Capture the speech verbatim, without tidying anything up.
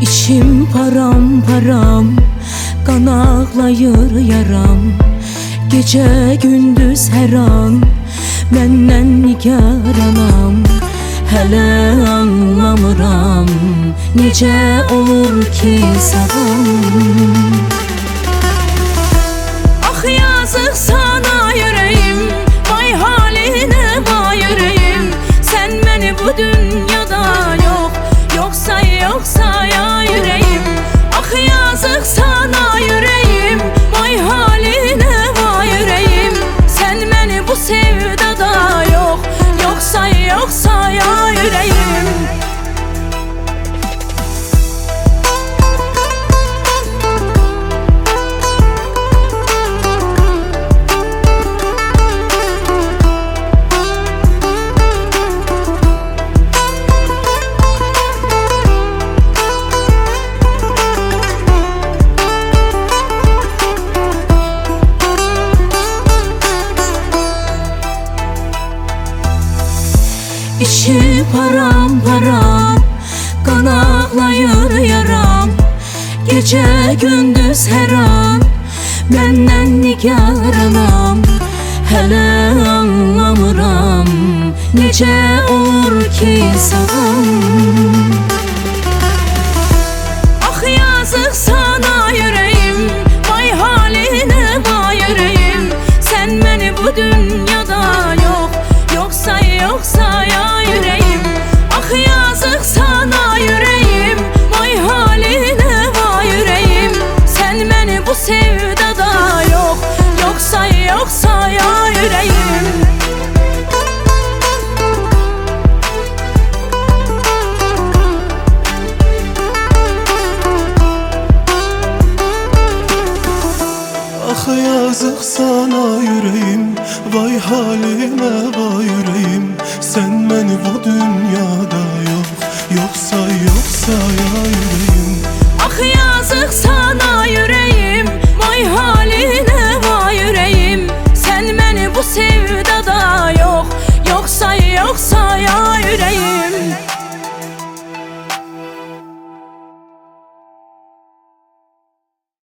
İçim param param, kan ağlayır yaram. Gece gündüz her an məndən nigaranam. Hələ anlamıram necə olur ki sağam. Ah yazıq sana yüreğim, vay haline vay yüreğim. Sen beni bu dünyada yok, yoksa yoksa ya yüreğim. Ah yazık sana yüreğim, vay haline vay yüreğim. Sen beni bu sevdada yok, yoksa yoksa ya yüreğim. İçi param param, kan ağlayır yaram. Gece gündüz her an məndən nigaranam. Hələ anlamıram necə olur ki sağam. Ah yazıq sana yüreğim, vay haline vay yüreğim. Sen beni bu dünyada yok, yoksa yoksa ya yüreğim. Ah yazık sana yüreğim, vay haline vay yüreğim. Sen beni bu sevdada yok, yoksa yoksa ya yüreğim. Ah yazık sana yüreğim, vay haline vay yüreğim. Sen beni bu dünyada yok, yoksa yoksa ya yüreğim. Ah yazık sana yüreğim, vay haline vay yüreğim. Sen beni bu sevdada yok, yoksa yoksa ya yüreğim.